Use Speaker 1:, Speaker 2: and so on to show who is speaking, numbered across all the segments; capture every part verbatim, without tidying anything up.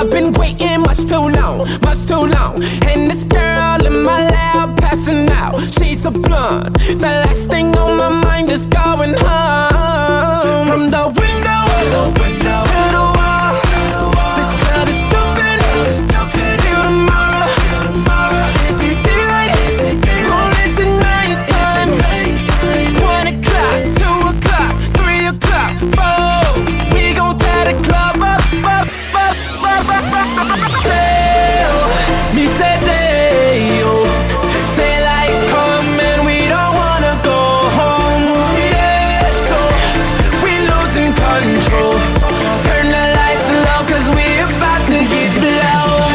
Speaker 1: I've been waiting much too long, much too long. And this girl in my lap passing out. She's a blonde. The last thing on my mind is going home. From the window, the window to the wall. This club is jumping, till tomorrow. Is it daylight? Or is it nighttime? One o'clock, two o'clock, three o'clock, four. We gon' tear the club up, up, up, up, up, up, up. Me say they, oh, daylight come and we don't wanna go home. Yeah, so we losing control. Turn the lights low 'cause we about to get blown.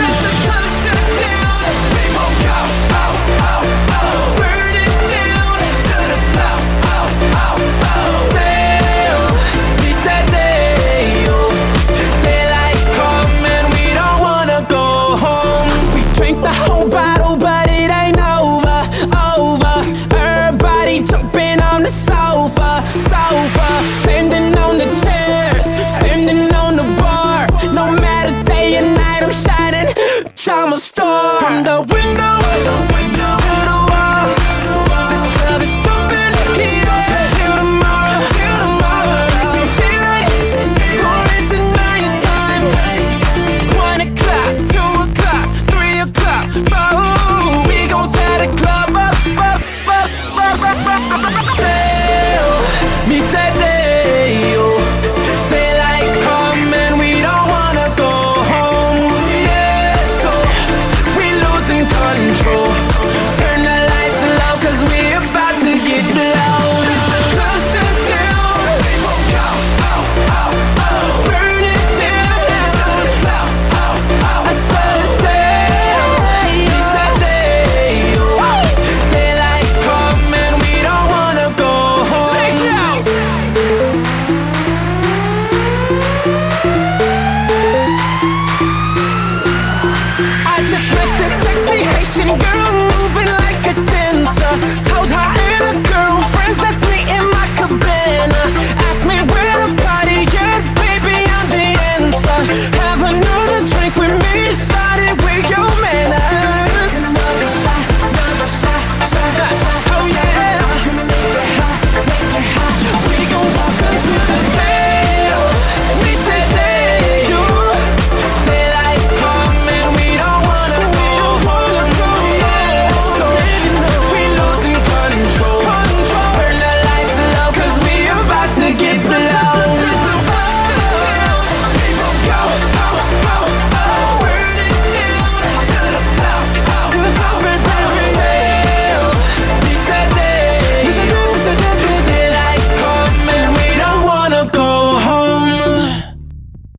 Speaker 1: We won't go, oh, oh, oh. Burn it down to the floor, oh, oh, oh. Damn, we said they, oh, daylight come and we don't wanna go home. We drink the whole bottle, but it ain't over, over. Everybody jumping on the sofa, sofa. Standing on the chairs, standing on the bar. No matter day and night, I'm shining, I'm a star. From the window, to the wall. This club is jumping, yeah, till tomorrow, till tomorrow. Is it daylight, or is it nighttime? One o'clock, two o'clock, three o'clock, four. We gon' tear the club up, up, up, up, up, up, up. Me said they, oh, daylight come and we don't wanna go home. Yeah, so we losing control. Turn the lights low 'cause we about to get blown. Closer down, we won't go, oh, oh, oh. Burn it down to the floor, oh, oh. I said they, we said they, oh, daylight come and we don't wanna go home. I just met this sexy Haitian girl